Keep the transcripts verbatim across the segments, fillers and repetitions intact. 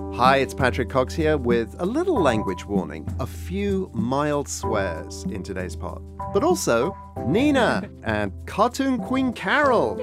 Hi, it's Patrick Cox here with a little language warning. A few mild swears in today's pod. But also, Nina and Cartoon Queen Carol.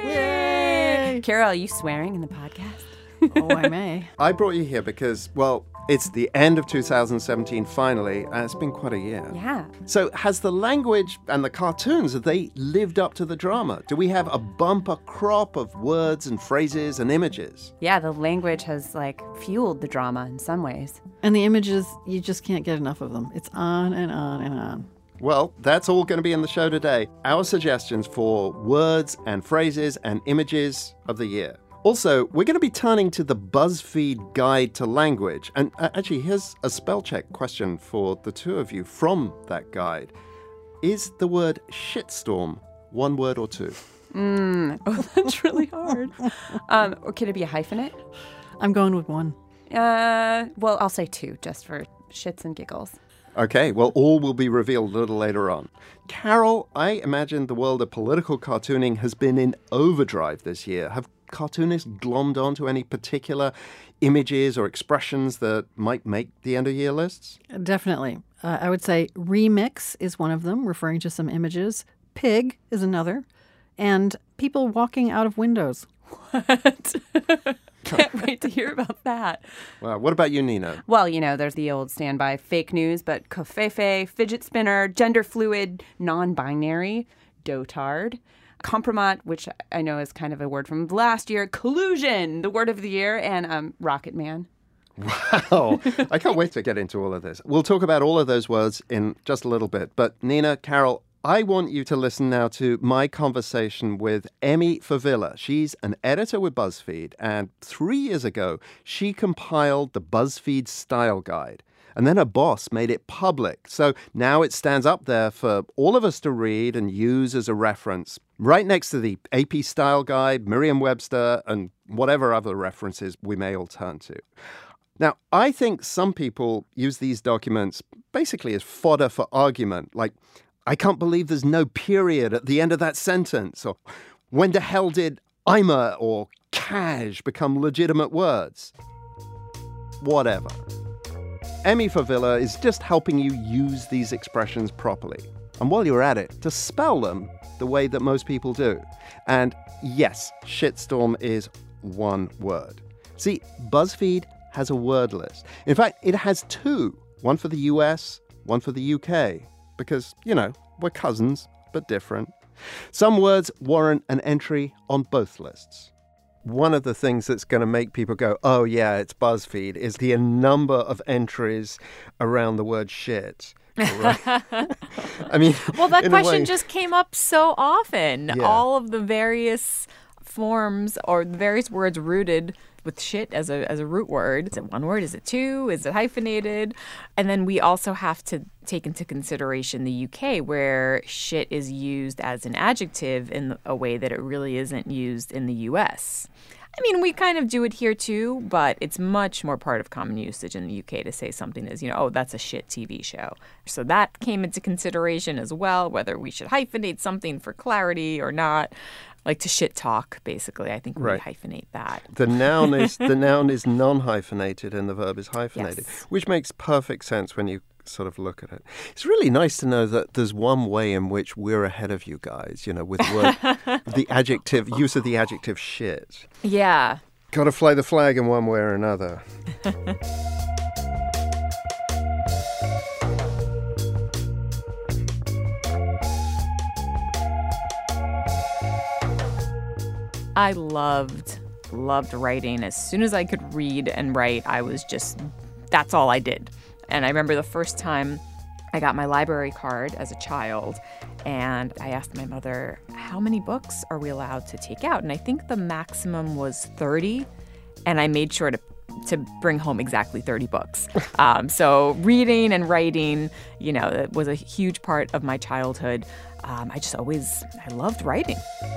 Yay! Carol, are you swearing in the podcast? Oh, I may. I brought you here because, well, it's the end of two thousand seventeen finally, and it's been quite a year. Yeah. So has the language and the cartoons, have they lived up to the drama? Do we have a bumper crop of words and phrases and images? Yeah, the language has, like, fueled the drama in some ways. And the images, you just can't get enough of them. It's on and on and on. Well, that's all going to be in the show today. Our suggestions for words and phrases and images of the year. Also, we're going to be turning to the BuzzFeed Guide to Language. And uh, actually, here's a spell check question for the two of you from that guide. Is the word shitstorm one word or two? Mm. Oh, that's really hard. um, or could it be a hyphenate? I'm going with one. Uh, well, I'll say two, just for shits and giggles. Okay, well, all will be revealed a little later on. Carol, I imagine the world of political cartooning has been in overdrive this year. Have cartoonists glommed onto any particular images or expressions that might make the end-of-year lists? Definitely. Uh, I would say remix is one of them, referring to some images. Pig is another. And people walking out of windows. What? Can't wait to hear about that. Well, what about you, Nina? Well, you know, there's the old standby fake news, but covfefe, fidget spinner, gender fluid, non-binary, dotard, compromat, which I know is kind of a word from last year, collusion, the word of the year, and um, Rocket Man. Wow. I can't wait to get into all of this. We'll talk about all of those words in just a little bit. But Nina, Carol, I want you to listen now to my conversation with Emmy Favilla. She's an editor with BuzzFeed, and three years ago, she compiled the BuzzFeed Style Guide. And then her boss made it public. So now it stands up there for all of us to read and use as a reference, right next to the A P Style Guide, Merriam-Webster, and whatever other references we may all turn to. Now, I think some people use these documents basically as fodder for argument, like, I can't believe there's no period at the end of that sentence, or when the hell did I'm a or cash become legitimate words? Whatever. Emmy Favilla is just helping you use these expressions properly. And while you're at it, to spell them the way that most people do. And yes, shitstorm is one word. See, BuzzFeed has a word list. In fact, it has two. One for the U S, one for the U K. Because, you know, we're cousins, but different. Some words warrant an entry on both lists. One of the things that's going to make people go, oh, yeah, it's BuzzFeed, is the number of entries around the word shit. Right? I mean, well, that question way, just came up so often. Yeah. All of the various forms or the various words rooted with shit as a as a root word. Is it one word? Is it two? Is it hyphenated? And then we also have to take into consideration the U K, where shit is used as an adjective in a way that it really isn't used in the U S. I mean, we kind of do it here too, but it's much more part of common usage in the U K to say something is, you know, oh, that's a shit T V show. So that came into consideration as well, whether we should hyphenate something for clarity or not. Like to shit talk, basically. I think we right. hyphenate that. The noun is the noun is non-hyphenated and the verb is hyphenated, yes. which makes perfect sense when you sort of look at it. It's really nice to know that there's one way in which we're ahead of you guys, you know, with word, the adjective, use of the adjective shit. Yeah. Got to fly the flag in one way or another. I loved, loved writing. As soon as I could read and write, I was just, that's all I did. And I remember the first time I got my library card as a child, and I asked my mother, how many books are we allowed to take out? And I think the maximum was thirty, and I made sure to to bring home exactly thirty books. Um, so reading and writing, you know, it was a huge part of my childhood. Um, I just always, I loved writing.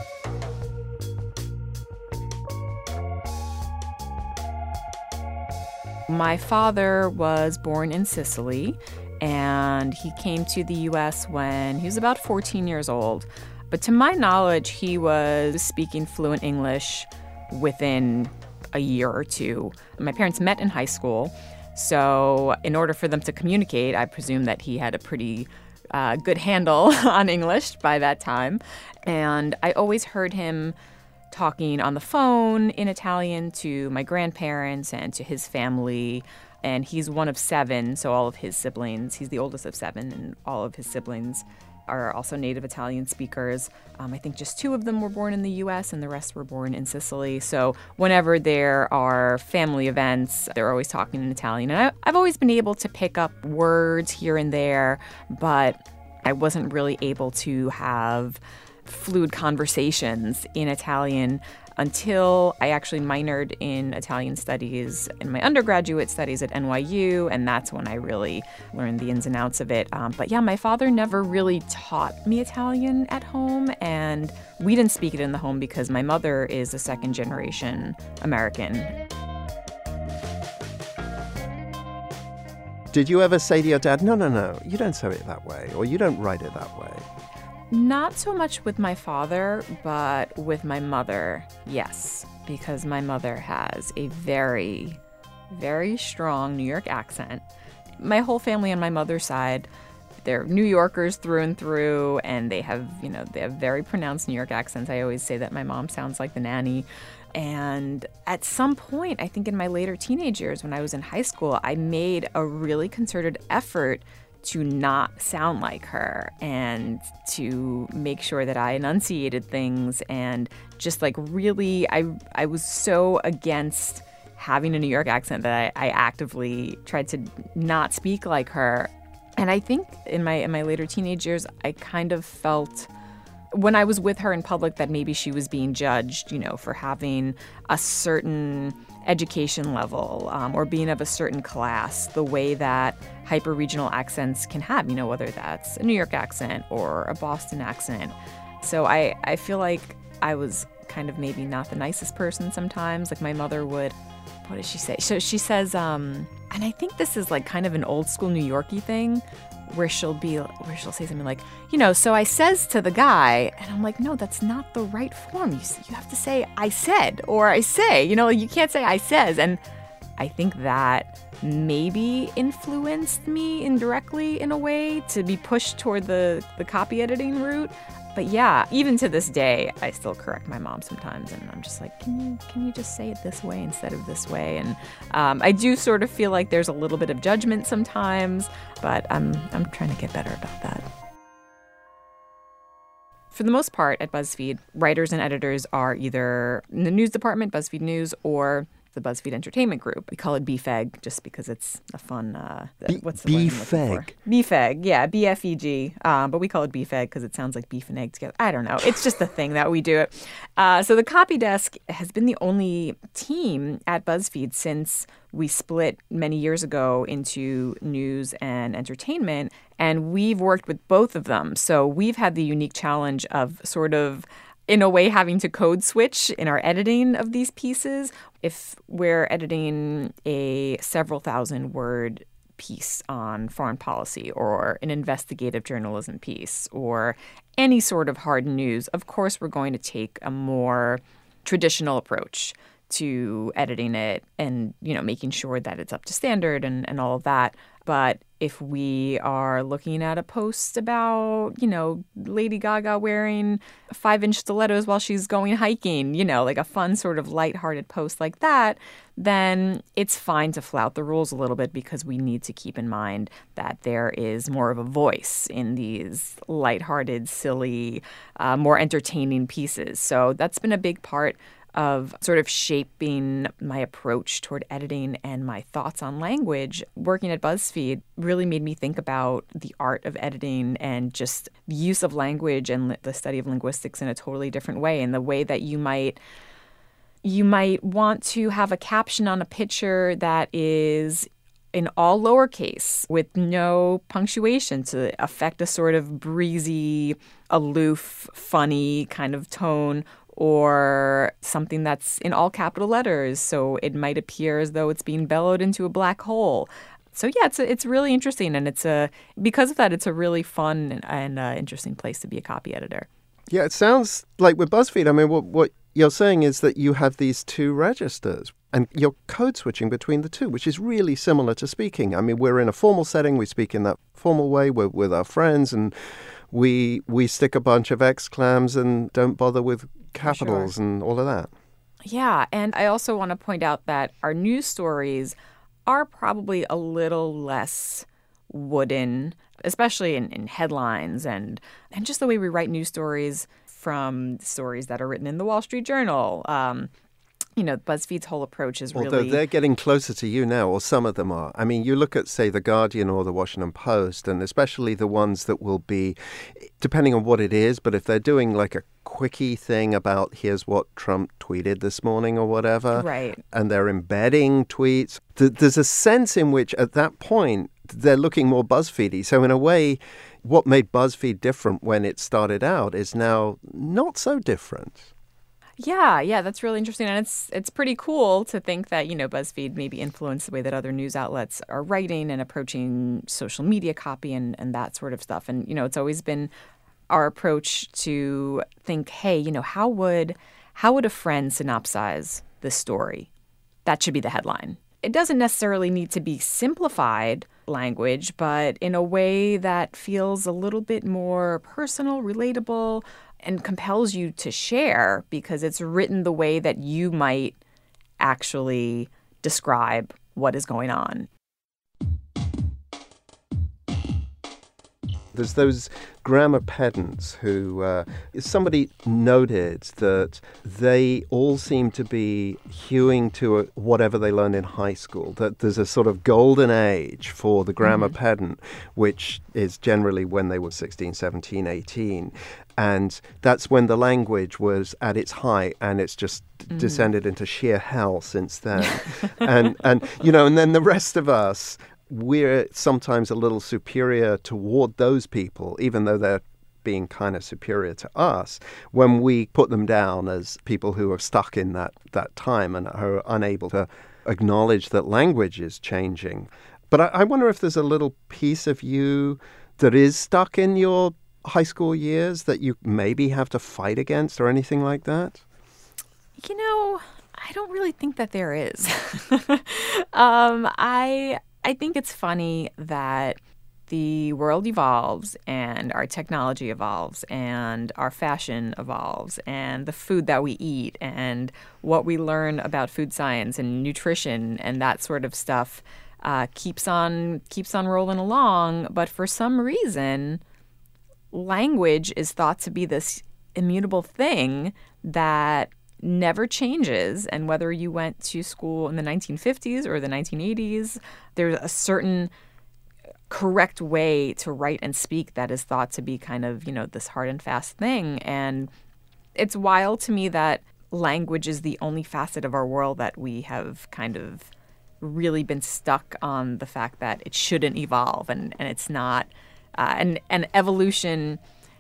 My father was born in Sicily, and he came to the U S when he was about fourteen years old. But to my knowledge, he was speaking fluent English within a year or two. My parents met in high school, so in order for them to communicate, I presume that he had a pretty uh, good handle on English by that time. And I always heard him talking on the phone in Italian to my grandparents and to his family. And he's one of seven, so all of his siblings, he's the oldest of seven, and all of his siblings are also native Italian speakers. Um, I think just two of them were born in the U S and the rest were born in Sicily. So whenever there are family events, they're always talking in Italian. And I, I've always been able to pick up words here and there, but I wasn't really able to have fluid conversations in Italian until I actually minored in Italian studies in my undergraduate studies at N Y U, and that's when I really learned the ins and outs of it. Um, but yeah, my father never really taught me Italian at home, and we didn't speak it in the home because my mother is a second generation American. Did you ever say to your dad, no, no, no, you don't say it that way, or you don't write it that way? Not so much with my father, but with my mother, yes. Because my mother has a very, very strong New York accent. My whole family on my mother's side, they're New Yorkers through and through, and they have, you know, they have very pronounced New York accents. I always say that my mom sounds like the nanny. And at some point, I think in my later teenage years, when I was in high school, I made a really concerted effort to not sound like her and to make sure that I enunciated things, and just like really, I I was so against having a New York accent that I, I actively tried to not speak like her. And I think in my in my later teenage years, I kind of felt when I was with her in public that maybe she was being judged, you know, for having a certain education level um, or being of a certain class, the way that hyper-regional accents can have, you know, whether that's a New York accent or a Boston accent. So I, I feel like I was kind of maybe not the nicest person sometimes. Like my mother would, what does she say? So she says, um, and I think this is like kind of an old school New Yorkie thing, where she'll be, where she'll say something like, you know, so I says to the guy, and I'm like, no, that's not the right form. You you have to say I said, or I say, you know, you can't say I says. And I think that maybe influenced me indirectly in a way to be pushed toward the, the copy editing route. But yeah, even to this day, I still correct my mom sometimes, and I'm just like, can you can you just say it this way instead of this way? And um, I do sort of feel like there's a little bit of judgment sometimes, but I'm I'm trying to get better about that. For the most part, at BuzzFeed, writers and editors are either in the news department, BuzzFeed News, or the BuzzFeed Entertainment Group. We call it B F E G just because it's a fun, uh, B- what's the word I'm looking for? B F E G, yeah, B F E G. Um, but we call it B F E G because it sounds like beef and egg together. I don't know. It's just a thing that we do it. Uh, so the copy desk has been the only team at BuzzFeed since we split many years ago into news and entertainment. And we've worked with both of them. So we've had the unique challenge of sort of, in a way, having to code switch in our editing of these pieces. If we're editing a several thousand word piece on foreign policy or an investigative journalism piece or any sort of hard news, of course, we're going to take a more traditional approach to editing it and, you know, making sure that it's up to standard and, and all of that. But if we are looking at a post about, you know, Lady Gaga wearing five-inch stilettos while she's going hiking, you know, like a fun sort of lighthearted post like that, then it's fine to flout the rules a little bit because we need to keep in mind that there is more of a voice in these lighthearted, silly, uh, more entertaining pieces. So that's been a big part of sort of shaping my approach toward editing and my thoughts on language. Working at BuzzFeed really made me think about the art of editing and just the use of language and the study of linguistics in a totally different way, in the way that you might you might want to have a caption on a picture that is in all lowercase with no punctuation to affect a sort of breezy, aloof, funny kind of tone, or something that's in all capital letters, so it might appear as though it's being bellowed into a black hole. So yeah, it's a, it's really interesting, and it's a because of that, it's a really fun and, and uh, interesting place to be a copy editor. Yeah, it sounds like with BuzzFeed, I mean, what what you're saying is that you have these two registers and you're code switching between the two, which is really similar to speaking. I mean, we're in a formal setting. We speak in that formal way. We're with our friends and we we stick a bunch of exclams and don't bother with capitals Sure. and all of that. Yeah, and I also want to point out that our news stories are probably a little less wooden, especially in, in headlines and, and just the way we write news stories from stories that are written in the Wall Street Journal. Um, you know, BuzzFeed's whole approach is Although really... they're getting closer to you now, or some of them are. I mean, you look at, say, The Guardian or The Washington Post, and especially the ones that will be, depending on what it is, but if they're doing like a quickie thing about here's what Trump tweeted this morning or whatever, Right. and they're embedding tweets, th- there's a sense in which at that point they're looking more BuzzFeedy. So in a way, what made BuzzFeed different when it started out is now not so different. Yeah, yeah, that's really interesting. And it's it's pretty cool to think that, you know, BuzzFeed maybe influenced the way that other news outlets are writing and approaching social media copy and, and that sort of stuff. And, you know, it's always been our approach to think, hey, you know, how would how would a friend synopsize this story? That should be the headline. It doesn't necessarily need to be simplified language, but in a way that feels a little bit more personal, relatable, and compels you to share because it's written the way that you might actually describe what is going on. There's those grammar pedants who, uh, somebody noted that they all seem to be hewing to a, whatever they learned in high school, that there's a sort of golden age for the grammar mm-hmm. pedant, which is generally when they were sixteen, seventeen, eighteen. And that's when the language was at its height, and it's just mm. descended into sheer hell since then. and, and, you know, and then the rest of us, we're sometimes a little superior toward those people, even though they're being kind of superior to us, when we put them down as people who are stuck in that, that time and are unable to acknowledge that language is changing. But I, I wonder if there's a little piece of you that is stuck in your high school years that you maybe have to fight against or anything like that? You know, I don't really think that there is. um, I I think it's funny that the world evolves and our technology evolves and our fashion evolves and the food that we eat and what we learn about food science and nutrition and that sort of stuff uh, keeps on keeps on rolling along. But for some reason, language is thought to be this immutable thing that never changes. And whether you went to school in the nineteen fifties or the nineteen eighties, there's a certain correct way to write and speak that is thought to be kind of, you know, this hard and fast thing. And it's wild to me that language is the only facet of our world that we have kind of really been stuck on the fact that it shouldn't evolve and, and it's not. Uh, and, and evolution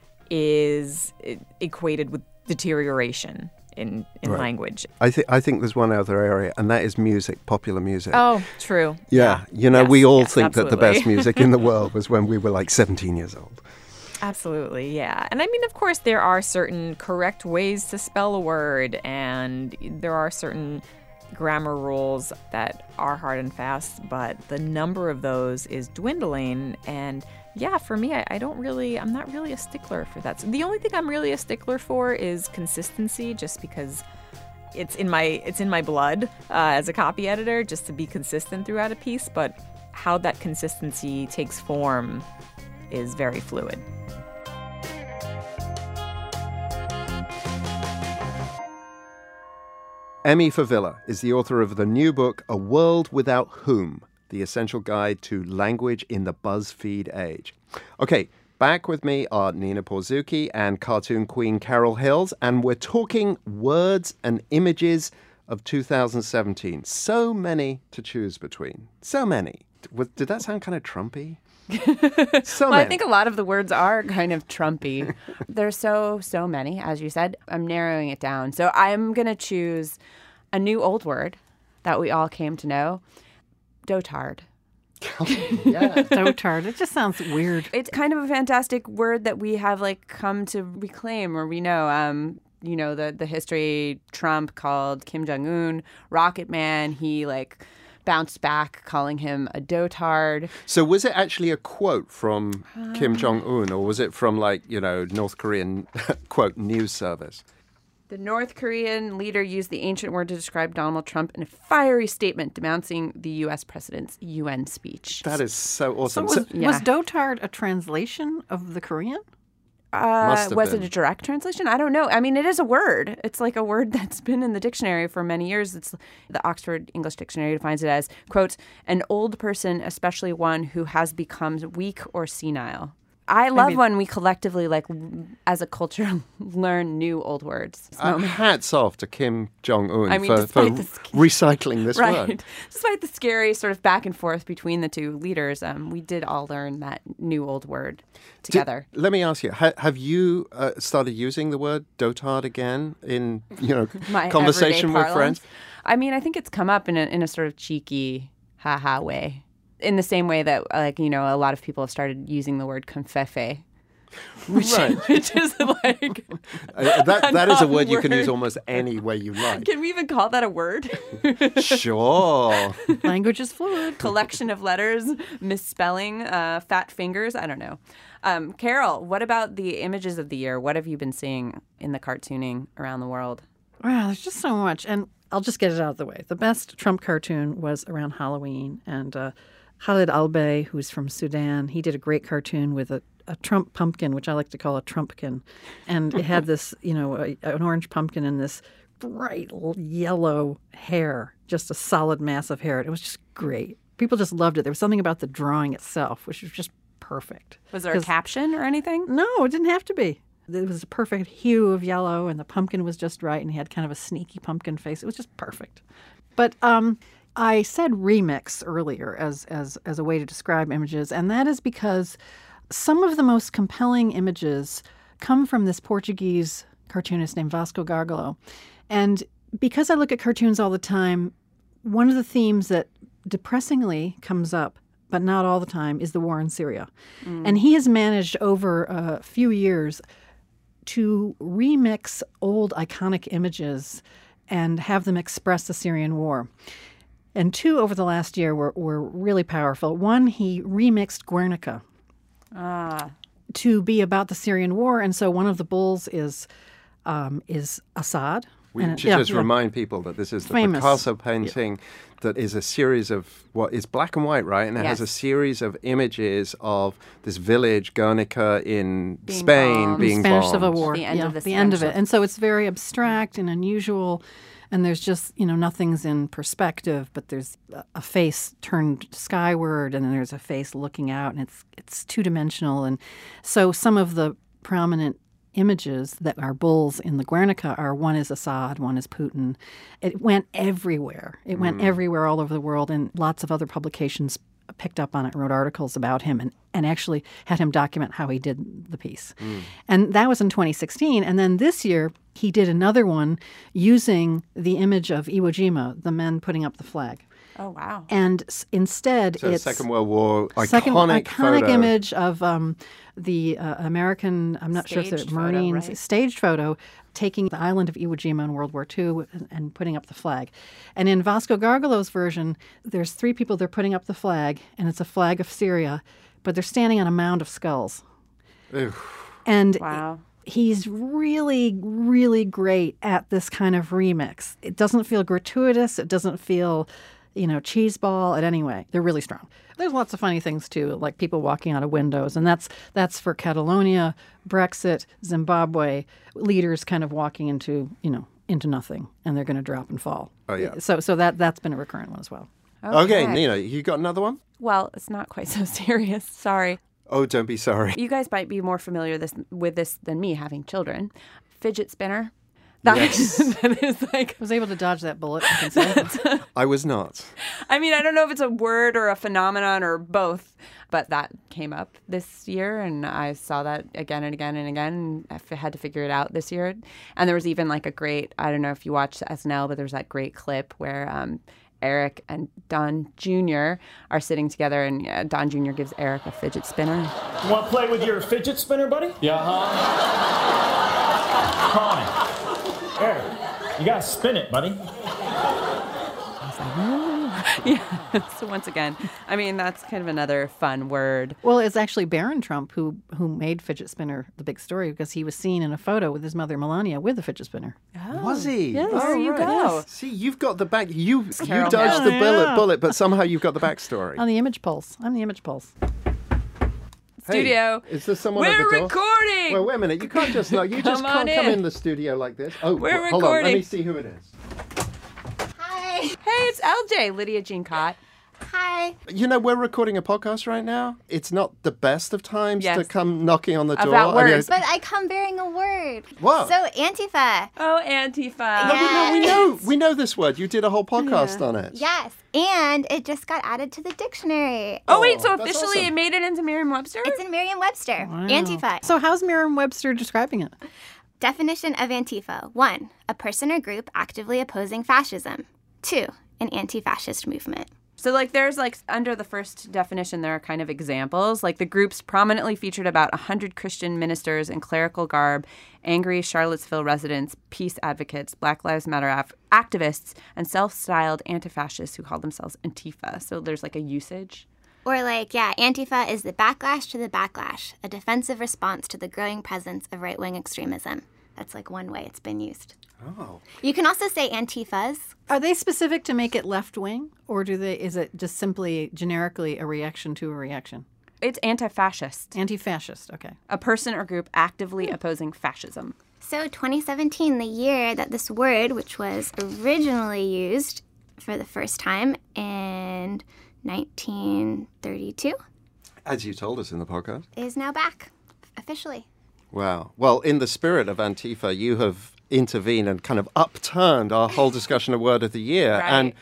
is equated with deterioration in, in right. language. I think I think there's one other area, and that is music, popular music. Oh, true. Yeah, you know, yes, we all yes, think absolutely. that the best music in the world was when we were like seventeen years old. Absolutely, yeah. And I mean, of course, there are certain correct ways to spell a word, and there are certain grammar rules that are hard and fast, but the number of those is dwindling. And yeah, for me, I, I don't really, I'm not really a stickler for that. So the only thing I'm really a stickler for is consistency, just because it's in my it's in my blood uh, as a copy editor, just to be consistent throughout a piece. But how that consistency takes form is very fluid. Emmy Favilla is the author of the new book, A World Without Whom, The Essential Guide to Language in the BuzzFeed Age. Okay, back with me are Nina Porzucki and cartoon queen Carol Hills, and we're talking words and images of two thousand seventeen. So many to choose between. So many. Did that sound kind of Trumpy? So well, many. I think a lot of the words are kind of Trumpy. There's so, so many, as you said. I'm narrowing it down. So I'm going to choose a new old word that we all came to know, dotard. Yeah. Dotard. It just sounds weird. It's kind of a fantastic word that we have like come to reclaim or we know. Um, you know, the, the history, Trump called Kim Jong-un Rocket Man. He, like, bounced back, calling him a dotard. So was it actually a quote from uh, Kim Jong-un, or was it from, like, you know, North Korean, quote, news service? The North Korean leader used the ancient word to describe Donald Trump in a fiery statement denouncing the U S president's U N speech. That is so awesome. So was, So- Yeah. was dotard a translation of the Korean? Uh, Must have was been. it a direct translation? I don't know. I mean, it is a word. It's like a word that's been in the dictionary for many years. It's the Oxford English Dictionary defines it as, quote, an old person, especially one who has become weak or senile. I love mean- when we collectively, like, as a culture, learn new old words. Uh, hats off to Kim Jong-un I mean, for, for despite the sk- recycling this Right. word. Despite the scary sort of back and forth between the two leaders, um, we did all learn that new old word together. Did- let me ask you, ha- have you uh, started using the word dotard again in, you know, My conversation everyday with friends? parlance. I mean, I think it's come up in a, in a sort of cheeky, ha-ha way. In the same way that, like, you know, a lot of people have started using the word confefe. Which, Right. which is like... Uh, that that is a word you can non-word. use almost any way you like. Can we even call that a word? Sure. Language is fluid. Collection of letters, misspelling, uh, fat fingers. I don't know. Um, Carol, what about the images of the year? What have you been seeing in the cartooning around the world? Wow, there's just so much. And I'll just get it out of the way. The best Trump cartoon was around Halloween. And uh, Khalid Albay, who's from Sudan, he did a great cartoon with a, a Trump pumpkin, which I like to call a Trumpkin. And it had this, you know, a, an orange pumpkin and this bright yellow hair, just a solid mass of hair. It was just great. People just loved it. There was something about the drawing itself, which was just perfect. Was there a 'Cause- caption or anything? No, it didn't have to be. It was a perfect hue of yellow, and the pumpkin was just right, and he had kind of a sneaky pumpkin face. It was just perfect. But um, I said remix earlier as, as, as a way to describe images, and that is because some of the most compelling images come from this Portuguese cartoonist named Vasco Gargalo. And because I look at cartoons all the time, one of the themes that depressingly comes up, but not all the time, is the war in Syria. Mm. And he has managed over a few years to remix old iconic images and have them express the Syrian war. And two over the last year were, were really powerful. One, he remixed Guernica Ah. to be about the Syrian war. And so one of the bulls is um, is Assad. We And it- should yeah, just yeah. remind people that this is the Famous. Picasso painting that is a series of, what is black and white, right? And it has a Yes. series of images of this village, Guernica, in Being Spain bombed. being Spanish bombed. Civil War. The end yeah, of the the end of Spanish it. And so it's very abstract and unusual, and there's just, you know, nothing's in perspective, but there's a- a face turned skyward, and then there's a face looking out, and it's it's two dimensional. And so some of the prominent images that are bulls in the Guernica are, one is Assad, one is Putin. It went everywhere. It went everywhere all over the world, and lots of other publications picked up on it, wrote articles about him, and, and actually had him document how he did the piece. And that was in twenty sixteen. And then this year, he did another one using the image of Iwo Jima, the men putting up the flag. Oh, wow. And s- instead, So it's Second World War, iconic, second iconic photo. image of um, the uh, American, I'm not sure if Staged they're photo, Marines, right? staged photo, taking the island of Iwo Jima in World War Two and, and putting up the flag. And in Vasco Gargalo's version, there's three people, they're putting up the flag, and it's a flag of Syria, but they're standing on a mound of skulls. And Wow. he's really, really great at this kind of remix. It doesn't feel gratuitous. It doesn't feel, you know, cheeseball in any way. They're really strong. There's lots of funny things, too, like people walking out of windows. And that's that's for Catalonia, Brexit, Zimbabwe, leaders kind of walking into, you know, into nothing. And they're going to drop and fall. Oh, yeah. So so that, that's been a recurrent one as well. Okay, Nina, you got another one? Well, it's not quite so serious. Sorry. Oh, don't be sorry. You guys might be more familiar this, with this than me, having children. Fidget spinner. That, Yes. that is like, I was able to dodge that bullet. I can say. I was not. I mean, I don't know if it's a word or a phenomenon or both, but that came up this year, and I saw that again and again and again. And I f- had to figure it out this year. And there was even like a great, I don't know if you watched S N L, but there's that great clip where um, Eric and Don Junior are sitting together, and uh, Don Junior gives Eric a fidget spinner. You want to play with your fidget spinner, buddy? Yeah, huh? Connie, There. You gotta spin it, buddy. Yeah. So once again, I mean, that's kind of another fun word. Well, it's actually Barron Trump who who made fidget spinner the big story because he was seen in a photo with his mother Melania with a fidget spinner. Was he? Yes. Oh, There you right. go. See, you've got the back. You you Carol dodged Hill. the bullet, Yeah. bullet, but somehow you've got the backstory. On the Image Pulse. I'm the Image Pulse. Hey, Studio. is there someone We're at the door? recording. Well, wait a minute. You can't just like you just Come can't on come in. in the studio like this. Oh, We're w- hold on. Let recording. me see who it is. Hi. Hey, it's L J, Lydia Jean Cott. Hi. You know, we're recording a podcast right now. It's not the best of times Yes. to come knocking on the door. About I mean, words. But I come bearing a word. What? So, Antifa. Oh, Antifa. No, we, know, we Yes. know we know this word. You did a whole podcast on it. Yes. And it just got added to the dictionary. Oh, wait, so Oh, that's officially awesome. it made it into Merriam-Webster? It's in Merriam-Webster. Antifa. So how's Merriam-Webster describing it? Definition of Antifa. One, a person or group actively opposing fascism. Two, an anti-fascist movement. So, like, there's, like, under the first definition, there are kind of examples. Like, the groups prominently featured about one hundred Christian ministers in clerical garb, angry Charlottesville residents, peace advocates, Black Lives Matter af- activists, and self-styled anti-fascists who call themselves Antifa. So there's, like, a usage. Or like, yeah, Antifa is the backlash to the backlash, a defensive response to the growing presence of right-wing extremism. That's like one way it's been used. Oh. You can also say Antifas. Are they specific to make it left wing, or do they? Is it just simply generically a reaction to a reaction? It's anti-fascist, Anti-fascist. Okay. a person or group actively opposing fascism. So twenty seventeen, the year that this word, which was originally used for the first time in nineteen thirty-two, As you told us in the podcast. is now back officially. Wow. Well, in the spirit of Antifa, you have intervened and kind of upturned our whole discussion of Word of the Year. Right. And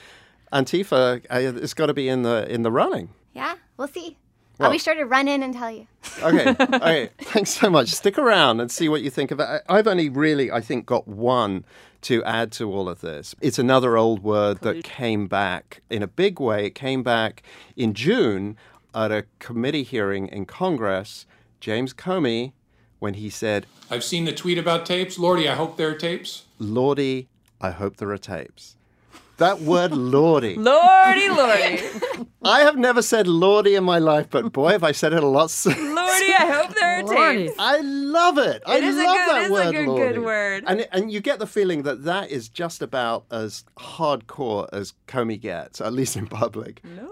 Antifa uh, has got to be in the in the running. Yeah, we'll see. Well- I'll be sure to run in and tell you. Okay. Okay. Thanks so much. Stick around and see what you think of it. I- I've only really, I think, got one to add to all of this. It's another old word that came back in a big way. It came back in June at a committee hearing in Congress. James Comey, when he said, I've seen the tweet about tapes. Lordy, I hope there are tapes. Lordy, I hope there are tapes. That word Lordy. Lordy, lordy. I have never said Lordy in my life, but boy, have I said it a lot. Lordy, I hope there are Lordy. tapes. I love it. I It is a love good- that it is a word, good- Lordy. good word. And and you get the feeling that that is just about as hardcore as Comey gets, at least in public. Lordy.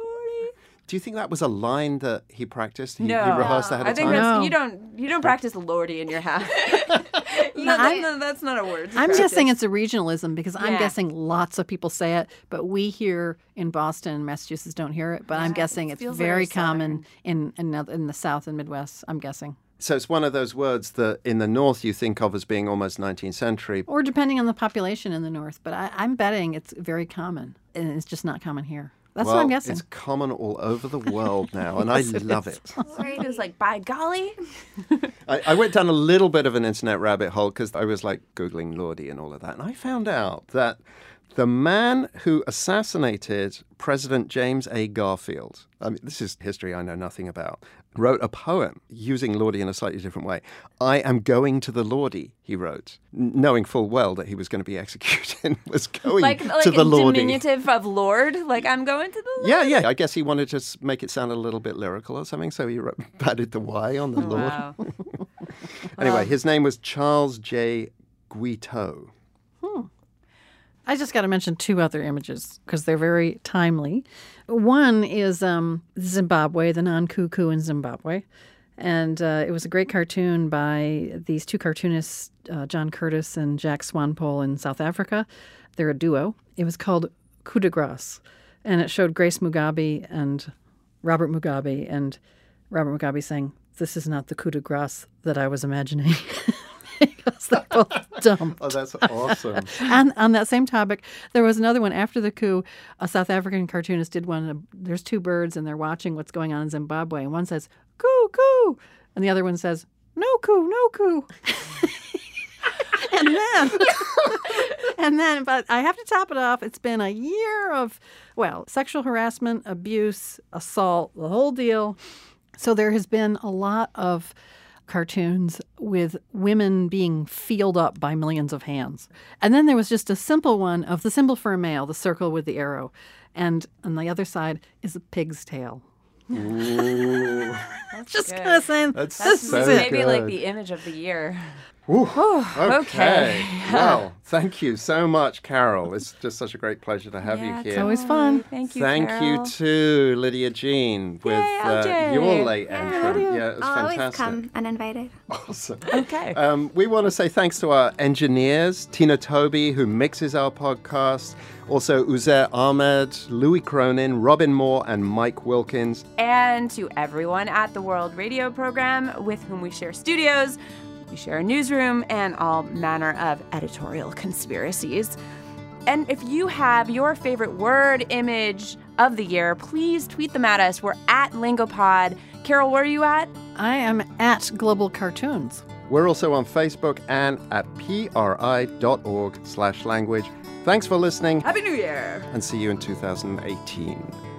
Do you think that was a line that he practiced? He, No. he rehearsed ahead I of think time. that's, No. you don't you don't practice Lordy in your house. no, I- that's, not, that's not a word. to I'm guessing practice. it's a regionalism because I'm Yeah. guessing lots of people say it, but we here in Boston and Massachusetts don't hear it. But I'm guessing it's feels very very common in, in oth- in the South and Midwest. I'm guessing, So it's one of those words that in the North you think of as being almost nineteenth century. or depending on the population in the North. But I, I'm betting it's very common, and it's just not common here. That's well, what I'm guessing. it's common all over the world now, and I Yes, it love is. it. Lordy was like, by golly. I, I went down a little bit of an internet rabbit hole because I was like Googling Lordy and all of that. And I found out that the man who assassinated President James A. Garfield, I mean, this is history I know nothing about, wrote a poem using Lordy in a slightly different way. I am going to the Lordy, he wrote, n- knowing full well that he was going to be executed, was going Like, like to the a Lordy. diminutive of Lord. Like, I'm going to the Lord. Yeah, yeah. I guess he wanted to s- make it sound a little bit lyrical or something, so he wrote, added the Y on the Lord. Wow. Anyway, his name was Charles J. Guiteau. I just got to mention two other images because they're very timely. One is um, Zimbabwe, the non-cuckoo in Zimbabwe. And uh, it was a great cartoon by these two cartoonists, uh, John Curtis and Jack Swanepoel in South Africa. They're a duo. It was called Coup de Grace. And it showed Grace Mugabe and Robert Mugabe. And Robert Mugabe saying, "This is not the coup de grace that I was imagining." Because they're both dumb. Oh, that's awesome. And on that same topic, there was another one after the coup. A South African cartoonist did one. There's two birds, and they're watching what's going on in Zimbabwe. And one says, "Coo, coo," and the other one says, "No coo, no coo." and then, and then, but I have to top it off. It's been a year of, well, sexual harassment, abuse, assault, the whole deal. So there has been a lot of cartoons with women being feeled up by millions of hands. And then there was just a simple one of the symbol for a male, the circle with the arrow. And on the other side is a pig's tail. Ooh. Just good. kind of saying, That's this so is it. Maybe like good. the image of the year. Ooh, okay. okay. Well, thank you so much, Carol. It's just such a great pleasure to have Yeah, you it's here. It's always fun. Thank you, Thank Carol. you to Lydia Jean with Yay, uh, L J. your late Yeah. entrant. Yeah, it was I'll always fantastic. come uninvited. Awesome. Okay. Um, we want to say thanks to our engineers, Tina Toby, who mixes our podcast, also Uzair Ahmed, Louis Cronin, Robin Moore, and Mike Wilkins. And to everyone at the World Radio Program with whom we share studios, we share a newsroom, and all manner of editorial conspiracies. And if you have your favorite word image of the year, please tweet them at us. We're at Lingopod. Carol, where are you at? I am at Global Cartoons. We're also on Facebook and at pri.org slash language. Thanks for listening, Happy New Year! and see you in two thousand eighteen.